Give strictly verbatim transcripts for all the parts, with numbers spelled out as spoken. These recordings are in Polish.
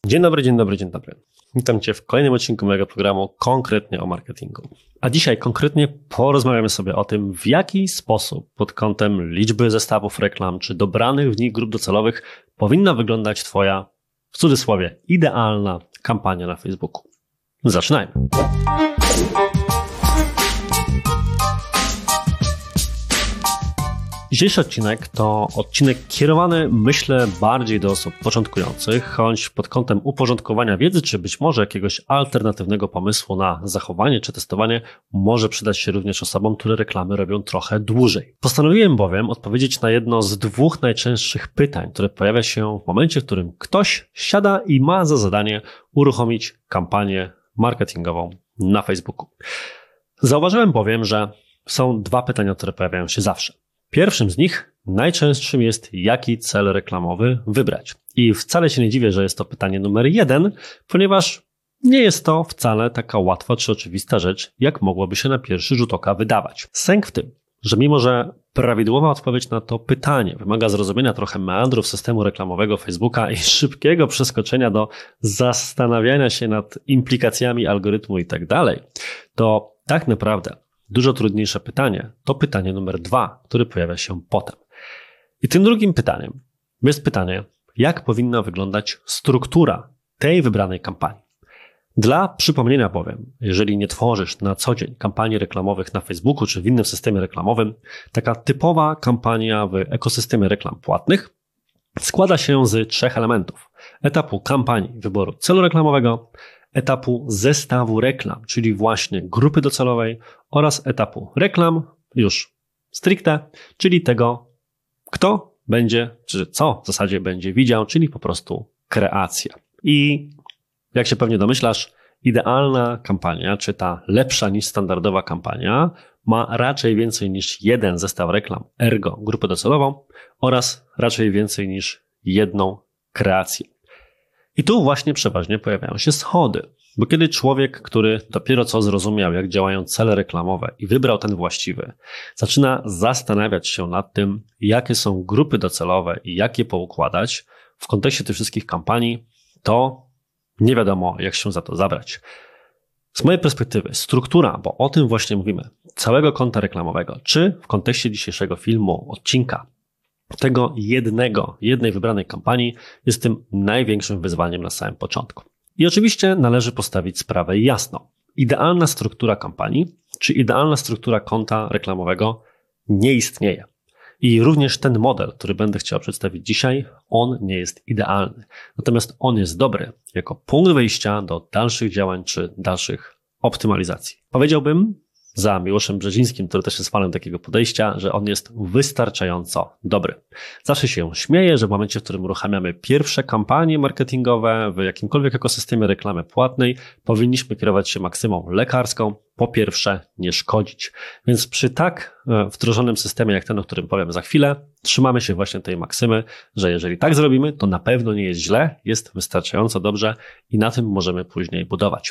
Dzień dobry, dzień dobry, dzień dobry. Witam Cię w kolejnym odcinku mojego programu konkretnie o marketingu. A dzisiaj konkretnie porozmawiamy sobie o tym, w jaki sposób pod kątem liczby zestawów reklam czy dobranych w nich grup docelowych powinna wyglądać Twoja, w cudzysłowie, idealna kampania na Facebooku. Zaczynajmy. Dzisiejszy odcinek to odcinek kierowany, myślę, bardziej do osób początkujących, choć pod kątem uporządkowania wiedzy, czy być może jakiegoś alternatywnego pomysłu na zachowanie czy testowanie może przydać się również osobom, które reklamy robią trochę dłużej. Postanowiłem bowiem odpowiedzieć na jedno z dwóch najczęstszych pytań, które pojawia się w momencie, w którym ktoś siada i ma za zadanie uruchomić kampanię marketingową na Facebooku. Zauważyłem bowiem, że są dwa pytania, które pojawiają się zawsze. Pierwszym z nich, najczęstszym jest, jaki cel reklamowy wybrać. I wcale się nie dziwię, że jest to pytanie numer jeden, ponieważ nie jest to wcale taka łatwa czy oczywista rzecz, jak mogłoby się na pierwszy rzut oka wydawać. Sęk w tym, że mimo że prawidłowa odpowiedź na to pytanie wymaga zrozumienia trochę meandrów systemu reklamowego Facebooka i szybkiego przeskoczenia do zastanawiania się nad implikacjami algorytmu i tak dalej, to tak naprawdę dużo trudniejsze pytanie to pytanie numer dwa, które pojawia się potem. I tym drugim pytaniem jest pytanie, jak powinna wyglądać struktura tej wybranej kampanii. Dla przypomnienia bowiem, jeżeli nie tworzysz na co dzień kampanii reklamowych na Facebooku czy w innym systemie reklamowym, taka typowa kampania w ekosystemie reklam płatnych składa się z trzech elementów. Etapu kampanii wyboru celu reklamowego, etapu zestawu reklam, czyli właśnie grupy docelowej oraz etapu reklam już stricte, czyli tego, kto będzie, czy co w zasadzie będzie widział, czyli po prostu kreacja. I jak się pewnie domyślasz, idealna kampania, czy ta lepsza niż standardowa kampania ma raczej więcej niż jeden zestaw reklam, ergo grupę docelową oraz raczej więcej niż jedną kreację. I tu właśnie przeważnie pojawiają się schody, bo kiedy człowiek, który dopiero co zrozumiał, jak działają cele reklamowe i wybrał ten właściwy, zaczyna zastanawiać się nad tym, jakie są grupy docelowe i jak je poukładać w kontekście tych wszystkich kampanii, to nie wiadomo, jak się za to zabrać. Z mojej perspektywy struktura, bo o tym właśnie mówimy, całego konta reklamowego, czy w kontekście dzisiejszego filmu, odcinka, tego jednego, jednej wybranej kampanii jest tym największym wyzwaniem na samym początku. I oczywiście należy postawić sprawę jasno. Idealna struktura kampanii, czy idealna struktura konta reklamowego nie istnieje. I również ten model, który będę chciał przedstawić dzisiaj, on nie jest idealny. Natomiast on jest dobry jako punkt wyjścia do dalszych działań czy dalszych optymalizacji. Powiedziałbym, za Miłoszem Brzezińskim, który też jest fanem takiego podejścia, że on jest wystarczająco dobry. Zawsze się śmieję, że w momencie, w którym uruchamiamy pierwsze kampanie marketingowe w jakimkolwiek ekosystemie reklamy płatnej, powinniśmy kierować się maksymą lekarską. Po pierwsze, nie szkodzić. Więc przy tak wdrożonym systemie jak ten, o którym powiem za chwilę, trzymamy się właśnie tej maksymy, że jeżeli tak zrobimy, to na pewno nie jest źle, jest wystarczająco dobrze i na tym możemy później budować.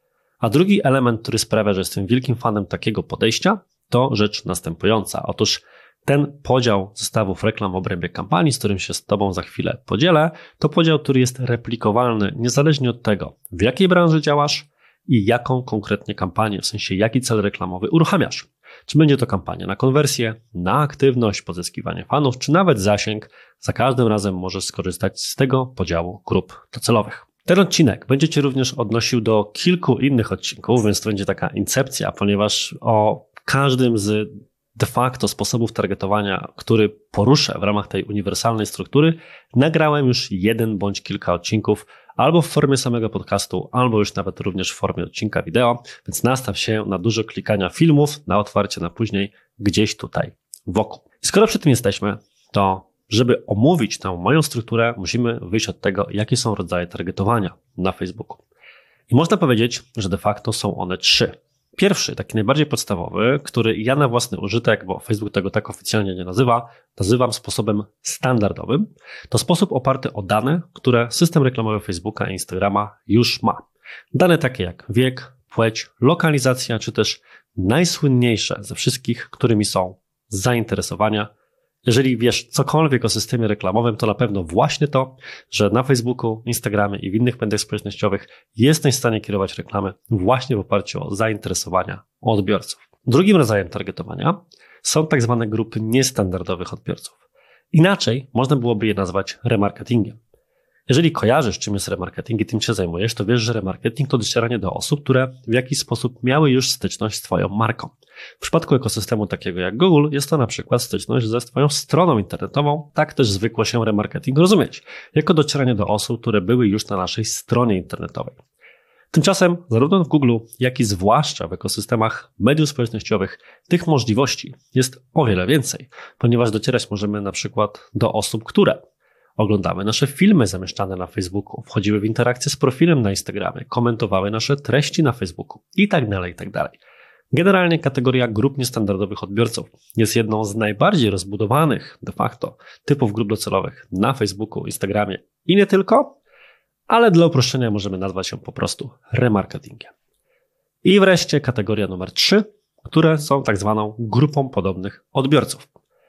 A drugi element, który sprawia, że jestem wielkim fanem takiego podejścia, to rzecz następująca. Otóż ten podział zestawów reklam w obrębie kampanii, z którym się z Tobą za chwilę podzielę, to podział, który jest replikowalny niezależnie od tego, w jakiej branży działasz i jaką konkretnie kampanię, w sensie jaki cel reklamowy uruchamiasz. Czy będzie to kampania na konwersję, na aktywność, pozyskiwanie fanów, czy nawet zasięg, za każdym razem możesz skorzystać z tego podziału grup docelowych. Ten odcinek będzie Cię również odnosił do kilku innych odcinków, więc to będzie taka incepcja, ponieważ o każdym z de facto sposobów targetowania, który poruszę w ramach tej uniwersalnej struktury, nagrałem już jeden bądź kilka odcinków, albo w formie samego podcastu, albo już nawet również w formie odcinka wideo, więc nastaw się na dużo klikania filmów, na otwarcie na później gdzieś tutaj wokół. I skoro przy tym jesteśmy, to żeby omówić tę moją strukturę, musimy wyjść od tego, jakie są rodzaje targetowania na Facebooku. I można powiedzieć, że de facto są one trzy. Pierwszy, taki najbardziej podstawowy, który ja na własny użytek, bo Facebook tego tak oficjalnie nie nazywa, nazywam sposobem standardowym, to sposób oparty o dane, które system reklamowy Facebooka i Instagrama już ma. Dane takie jak wiek, płeć, lokalizacja, czy też najsłynniejsze ze wszystkich, którymi są zainteresowania Jeżeli wiesz cokolwiek o systemie reklamowym, to na pewno właśnie to, że na Facebooku, Instagramie i w innych mediach społecznościowych jesteś w stanie kierować reklamy właśnie w oparciu o zainteresowania odbiorców. Drugim rodzajem targetowania są tak zwane grupy niestandardowych odbiorców. Inaczej można byłoby je nazwać remarketingiem. Jeżeli kojarzysz, czym jest remarketing i tym się zajmujesz, to wiesz, że remarketing to docieranie do osób, które w jakiś sposób miały już styczność z Twoją marką. W przypadku ekosystemu takiego jak Google jest to na przykład styczność ze Twoją stroną internetową, tak też zwykło się remarketing rozumieć, jako docieranie do osób, które były już na naszej stronie internetowej. Tymczasem zarówno w Google, jak i zwłaszcza w ekosystemach mediów społecznościowych tych możliwości jest o wiele więcej, ponieważ docierać możemy na przykład do osób, które oglądały nasze filmy zamieszczane na Facebooku, wchodziły w interakcję z profilem na Instagramie, komentowały nasze treści na Facebooku i tak dalej, i tak dalej. Generalnie kategoria grup niestandardowych odbiorców jest jedną z najbardziej rozbudowanych de facto typów grup docelowych na Facebooku, Instagramie i nie tylko, ale dla uproszczenia możemy nazwać ją po prostu remarketingiem. I wreszcie kategoria numer trzy, które są tak zwaną grupą podobnych odbiorców.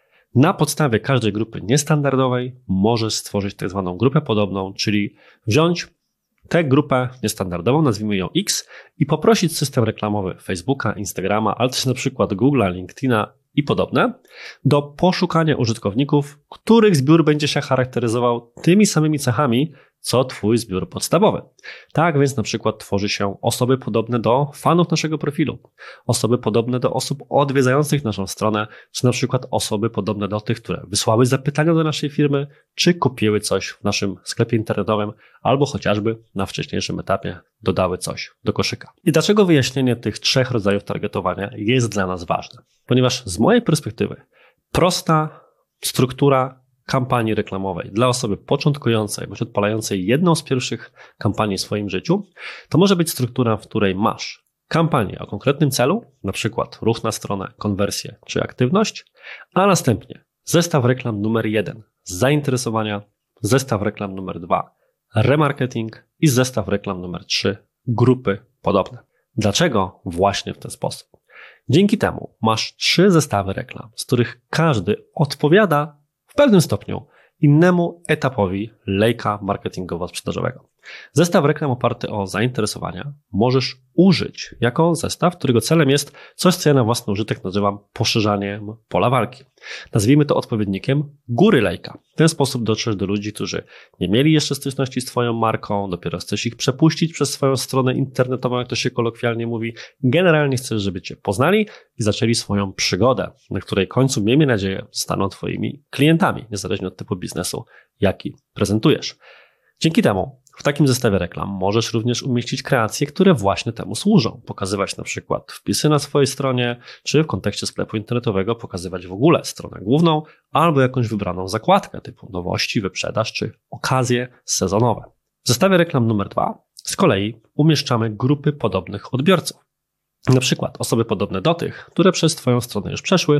Na podstawie każdej grupy niestandardowej możesz stworzyć tak zwaną grupę podobną, czyli wziąć tę grupę niestandardową, nazwijmy ją X, i poprosić system reklamowy Facebooka, Instagrama, ale też na przykład Google'a, LinkedIna i podobne, do poszukania użytkowników, których zbiór będzie się charakteryzował tymi samymi cechami, co Twój zbiór podstawowy. Tak więc na przykład tworzy się osoby podobne do fanów naszego profilu, osoby podobne do osób odwiedzających naszą stronę, czy na przykład osoby podobne do tych, które wysłały zapytania do naszej firmy, czy kupiły coś w naszym sklepie internetowym, albo chociażby na wcześniejszym etapie dodały coś do koszyka. I dlaczego wyjaśnienie tych trzech rodzajów targetowania jest dla nas ważne? Ponieważ z mojej perspektywy prosta struktura kampanii reklamowej dla osoby początkującej bądź odpalającej jedną z pierwszych kampanii w swoim życiu, to może być struktura, w której masz kampanię o konkretnym celu, na przykład ruch na stronę, konwersję czy aktywność, a następnie zestaw reklam numer jeden, zainteresowania, zestaw reklam numer dwa, remarketing i zestaw reklam numer trzy, grupy podobne. Dlaczego właśnie w ten sposób? Dzięki temu masz trzy zestawy reklam, z których każdy odpowiada w pewnym stopniu innemu etapowi lejka marketingowo-sprzedażowego. Zestaw reklam oparty o zainteresowania możesz użyć jako zestaw, którego celem jest coś, co ja na własny użytek nazywam poszerzaniem pola walki. Nazwijmy to odpowiednikiem góry lejka. W ten sposób dotrzesz do ludzi, którzy nie mieli jeszcze styczności z Twoją marką, dopiero chcesz ich przepuścić przez swoją stronę internetową, jak to się kolokwialnie mówi. Generalnie chcesz, żeby Cię poznali i zaczęli swoją przygodę, na której końcu, miejmy nadzieję, staną Twoimi klientami, niezależnie od typu biznesu, jaki prezentujesz. Dzięki temu w takim zestawie reklam możesz również umieścić kreacje, które właśnie temu służą. Pokazywać na przykład wpisy na swojej stronie, czy w kontekście sklepu internetowego pokazywać w ogóle stronę główną, albo jakąś wybraną zakładkę typu nowości, wyprzedaż, czy okazje sezonowe. W zestawie reklam numer dwa z kolei umieszczamy grupy podobnych odbiorców. Na przykład osoby podobne do tych, które przez Twoją stronę już przeszły,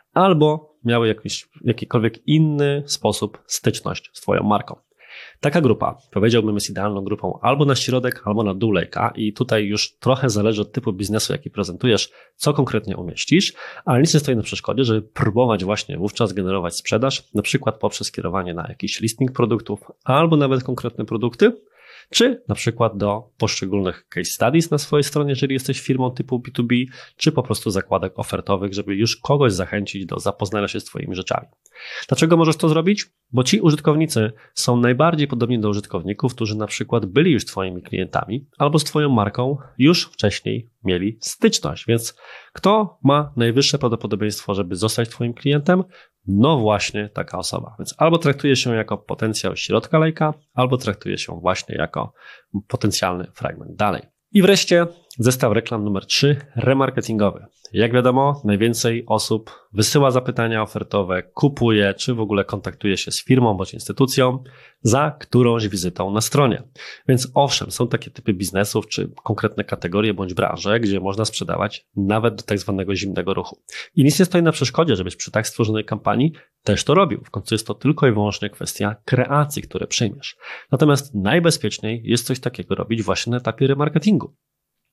albo miały jakiś, jakikolwiek inny sposób styczność z Twoją marką. Taka grupa, powiedziałbym, jest idealną grupą albo na środek, albo na dół lejka i tutaj już trochę zależy od typu biznesu, jaki prezentujesz, co konkretnie umieścisz, ale nic nie stoi na przeszkodzie, żeby próbować właśnie wówczas generować sprzedaż, na przykład poprzez kierowanie na jakiś listing produktów, albo nawet konkretne produkty, czy na przykład do poszczególnych case studies na swojej stronie, jeżeli jesteś firmą typu B dwa B, czy po prostu zakładek ofertowych, żeby już kogoś zachęcić do zapoznania się z Twoimi rzeczami. Dlaczego możesz to zrobić? Bo ci użytkownicy są najbardziej podobni do użytkowników, którzy na przykład byli już Twoimi klientami albo z Twoją marką już wcześniej mieli styczność, więc kto ma najwyższe prawdopodobieństwo, żeby zostać Twoim klientem? No właśnie taka osoba. Więc albo traktuje się jako potencjał środka lejka, albo traktuje się właśnie jako potencjalny fragment dalej. I wreszcie zestaw reklam numer trzy, remarketingowy. Jak wiadomo, najwięcej osób wysyła zapytania ofertowe, kupuje, czy w ogóle kontaktuje się z firmą bądź instytucją za którąś wizytą na stronie. Więc owszem, są takie typy biznesów, czy konkretne kategorie bądź branże, gdzie można sprzedawać nawet do tak zwanego zimnego ruchu. I nic nie stoi na przeszkodzie, żebyś przy tak stworzonej kampanii też to robił. W końcu jest to tylko i wyłącznie kwestia kreacji, które przyjmiesz. Natomiast najbezpieczniej jest coś takiego robić właśnie na etapie remarketingu.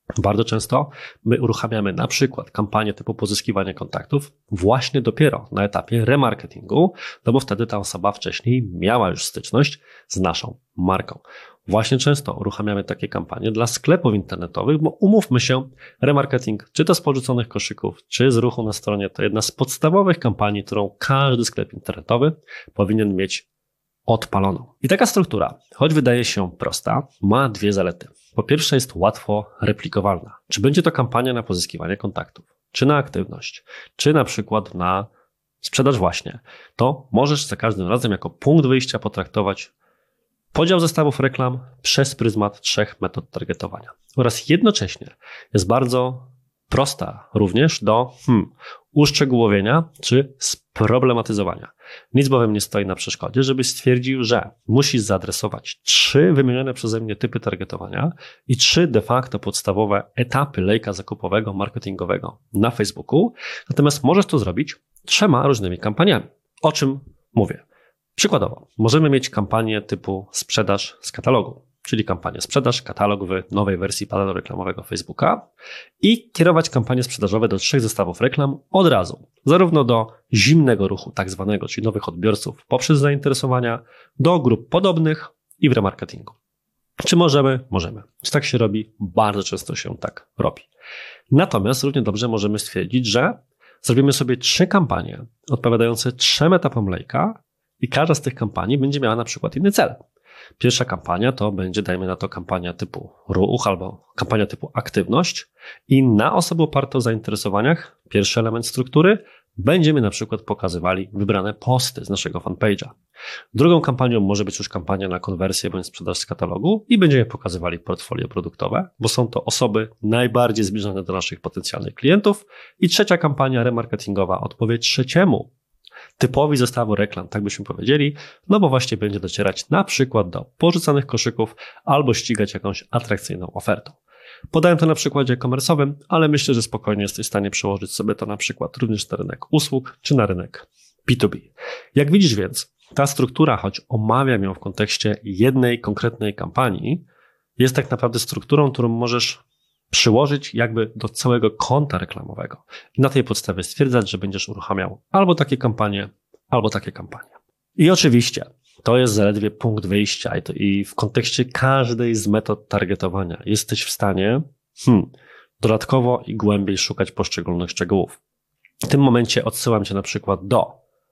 Bardzo często my uruchamiamy na przykład kampanię typu pozyskiwanie kontaktów właśnie dopiero na etapie remarketingu, no bo wtedy ta osoba wcześniej miała już styczność z naszą marką. Właśnie często uruchamiamy takie kampanie dla sklepów internetowych, bo umówmy się, remarketing, czy to z porzuconych koszyków, czy z ruchu na stronie, to jedna z podstawowych kampanii, którą każdy sklep internetowy powinien mieć odpaloną. I taka struktura, choć wydaje się prosta, ma dwie zalety. Po pierwsze jest łatwo replikowalna. Czy będzie to kampania na pozyskiwanie kontaktów, czy na aktywność, czy na przykład na sprzedaż właśnie, to możesz za każdym razem jako punkt wyjścia potraktować podział zestawów reklam przez pryzmat trzech metod targetowania. Oraz jednocześnie jest bardzo prosta również do hmm, uszczegółowienia czy sproblematyzowania. Nic bowiem nie stoi na przeszkodzie, żebyś stwierdził, że musisz zaadresować trzy wymienione przeze mnie typy targetowania i trzy de facto podstawowe etapy lejka zakupowego, marketingowego na Facebooku, natomiast możesz to zrobić trzema różnymi kampaniami. O czym mówię? Przykładowo, możemy mieć kampanię typu sprzedaż z katalogu, czyli kampanię sprzedaż, katalog w nowej wersji panelu reklamowego Facebooka i kierować kampanie sprzedażowe do trzech zestawów reklam od razu, zarówno do zimnego ruchu tak zwanego, czyli nowych odbiorców poprzez zainteresowania, do grup podobnych i w remarketingu. Czy możemy? Możemy. Czy tak się robi? Bardzo często się tak robi. Natomiast równie dobrze możemy stwierdzić, że zrobimy sobie trzy kampanie odpowiadające trzem etapom lejka i każda z tych kampanii będzie miała na przykład inny cel. Pierwsza kampania to będzie, dajmy na to, kampania typu ruch albo kampania typu aktywność i na osobę oparte o zainteresowaniach, pierwszy element struktury, będziemy na przykład pokazywali wybrane posty z naszego fanpage'a. Drugą kampanią może być już kampania na konwersję bądź sprzedaż z katalogu i będziemy pokazywali portfolio produktowe, bo są to osoby najbardziej zbliżone do naszych potencjalnych klientów. I trzecia kampania remarketingowa odpowie trzeciemu typowi zestawu reklam, tak byśmy powiedzieli, no bo właśnie będzie docierać na przykład do porzucanych koszyków albo ścigać jakąś atrakcyjną ofertą. Podałem to na przykładzie e-commerce'owym, ale myślę, że spokojnie jesteś w stanie przełożyć sobie to na przykład również na rynek usług czy na rynek B dwa B. Jak widzisz więc, ta struktura, choć omawiam ją w kontekście jednej konkretnej kampanii, jest tak naprawdę strukturą, którą możesz przyłożyć jakby do całego konta reklamowego i na tej podstawie stwierdzać, że będziesz uruchamiał albo takie kampanie, albo takie kampanie. I oczywiście to jest zaledwie punkt wyjścia i, to, i w kontekście każdej z metod targetowania jesteś w stanie hmm, dodatkowo i głębiej szukać poszczególnych szczegółów. W tym momencie odsyłam Cię na przykład do,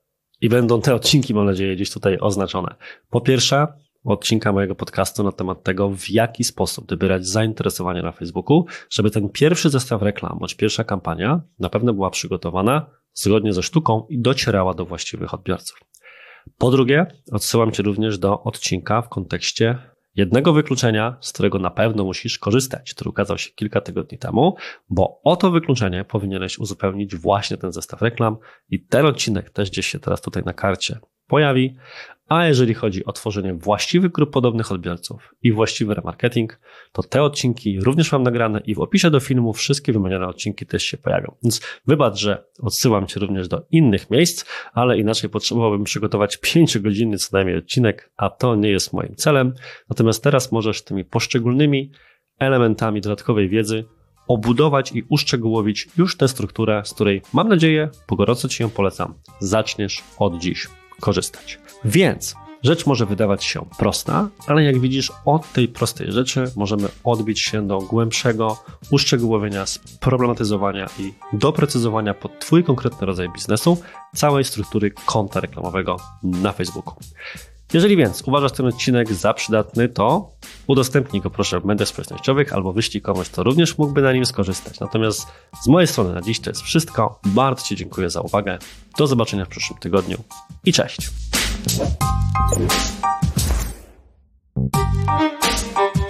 i będą te odcinki, mam nadzieję, gdzieś tutaj oznaczone. Po pierwsze, odcinka mojego podcastu na temat tego, w jaki sposób dobierać zainteresowanie na Facebooku, żeby ten pierwszy zestaw reklam, bądź pierwsza kampania na pewno była przygotowana zgodnie ze sztuką i docierała do właściwych odbiorców. Po drugie, odsyłam Cię również do odcinka w kontekście jednego wykluczenia, z którego na pewno musisz korzystać, który ukazał się kilka tygodni temu, bo o to wykluczenie powinieneś uzupełnić właśnie ten zestaw reklam i ten odcinek też gdzieś się teraz tutaj na karcie pojawi. A jeżeli chodzi o tworzenie właściwych grup podobnych odbiorców i właściwy remarketing, to te odcinki również mam nagrane i w opisie do filmu wszystkie wymienione odcinki też się pojawią. Więc wybacz, że odsyłam Cię również do innych miejsc, ale inaczej potrzebowałbym przygotować pięciogodzinny co najmniej odcinek, a to nie jest moim celem. Natomiast teraz możesz tymi poszczególnymi elementami dodatkowej wiedzy obudować i uszczegółowić już tę strukturę, z której mam nadzieję, bo gorąco Ci ją polecam, zaczniesz od dziś korzystać. Więc rzecz może wydawać się prosta, ale jak widzisz, od tej prostej rzeczy możemy odbić się do głębszego uszczegółowienia, sproblematyzowania i doprecyzowania pod Twój konkretny rodzaj biznesu całej struktury konta reklamowego na Facebooku. Jeżeli więc uważasz ten odcinek za przydatny, to udostępnij go proszę w mediach społecznościowych albo wyślij komuś, kto również mógłby na nim skorzystać. Natomiast z mojej strony na dziś to jest wszystko. Bardzo Ci dziękuję za uwagę. Do zobaczenia w przyszłym tygodniu i cześć!